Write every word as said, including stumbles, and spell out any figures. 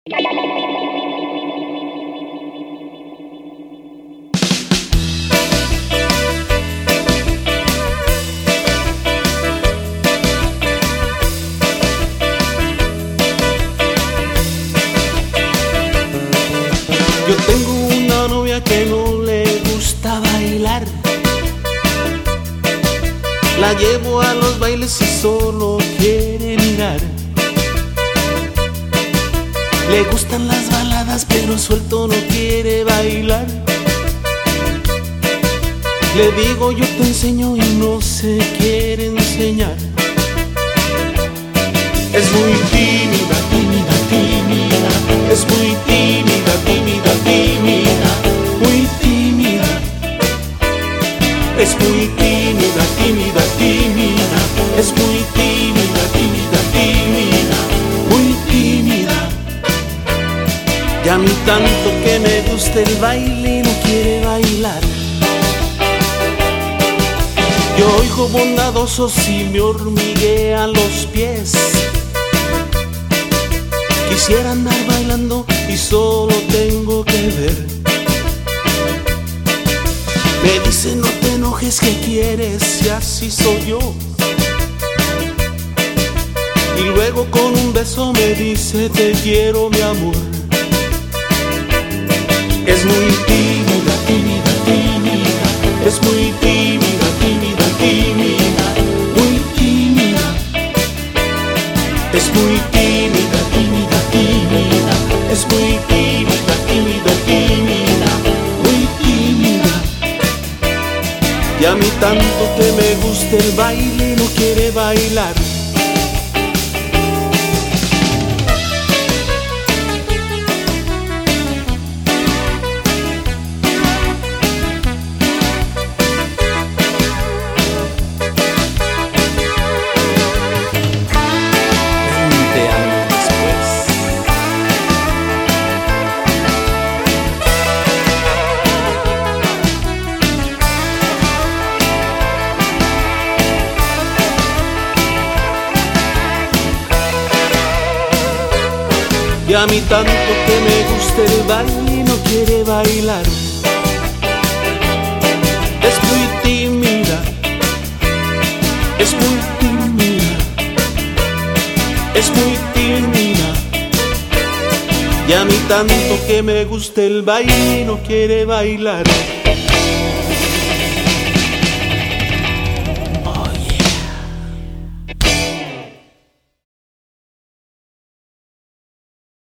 Yo tengo una novia que no le gusta bailar. La llevo a los bailes y solo quiere mirar. Le gustan las baladas pero suelto no quiere bailar. Le digo yo te enseño y no se quiere enseñar. Es muy tímida, tímida, tímida. Es muy tímida, tímida, tímida. Muy tímida. Es muy tímida, tímida, tímida. Es muy tímida, tímida, tímida. Muy tímida. Y a mí tanto que me gusta el baile y no quiere bailar. Yo oigo bondadosos y me hormiguean los pies. Quisiera andar bailando y solo tengo que ver. Me dice no te enojes, que quieres y así soy yo. Y luego con un beso me dice te quiero mi amor. Es muy tímida, tímida, tímida. Es muy tímida, tímida, tímida. Muy tímida. Es muy tímida, tímida, tímida. Es muy tímida, tímida, tímida. Muy tímida. Y a mí tanto que me gusta el baile no quiere bailar. Y a mí tanto que me gusta el baile y no quiere bailar. Es muy tímida. Es muy tímida. Es muy tímida. Y a mí tanto que me gusta el baile y no quiere bailar.